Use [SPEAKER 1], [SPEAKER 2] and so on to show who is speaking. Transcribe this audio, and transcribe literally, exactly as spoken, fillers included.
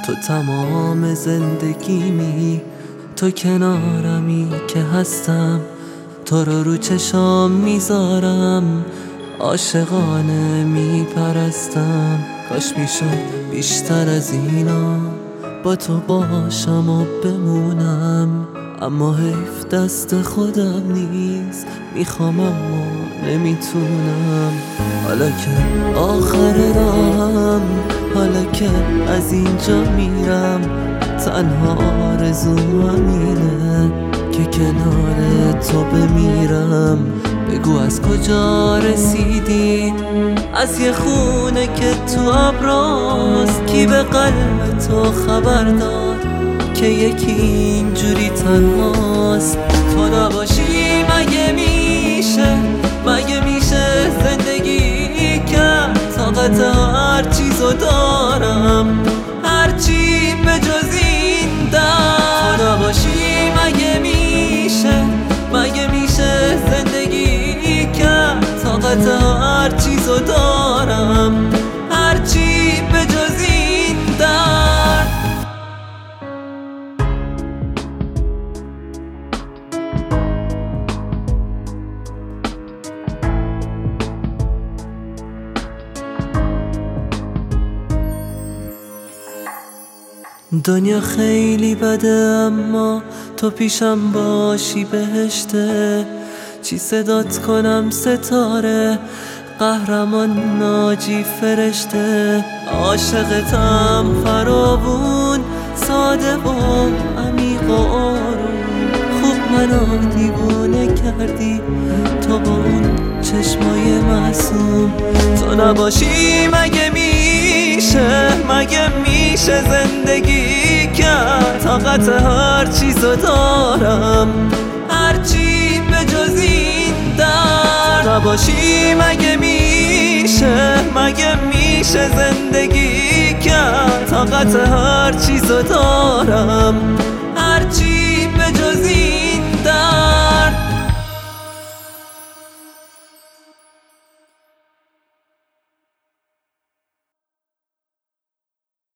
[SPEAKER 1] تو تمام زندگیمی، تو کنارمی که هستم، تو رو رو چشام میذارم، عاشقانه میپرستم. کاش میشد بیشتر از اینا با تو باشم و بمونم، اما حیف دست خودم نیست، میخوام اما نمیتونم. حالا که آخر راهم، حالا که از اینجا میرم، تنها آرزوم اینه که کنار تو بمیرم. بگو از کجا رسیدی، از یه خونه که تو ابراست، کی به قلب تو خبر داد که یکی اینجوری تنهاست. تو نباشی مگه میشه، مگه میشه زندگی کرد؟ طاقت هر چیزو دارم، هرچی به جز این درد. تو نباشی مگه میشه، مگه میشه زندگی کرد؟ طاقت هر چیزو دارم، هرچی به جز این درد. دنیا خیلی بده اما تو پیشم باشی بهشته. چی صدات کنم ستاره، قهرمان ناجی فرشته. عاشقتم فراوون، ساده و عمیق و آروم. خوب منو دیوونه کردی تو با اون چشمای معصوم. تو نباشی مگه میشه، مگه میشه زندگی کرد؟ طاقت هر چیزو دارم، هرچی به جز این درد. نباشی مگه میشه، مگه میشه زندگی کرد؟ طاقت هر چیزو دارم، هرچی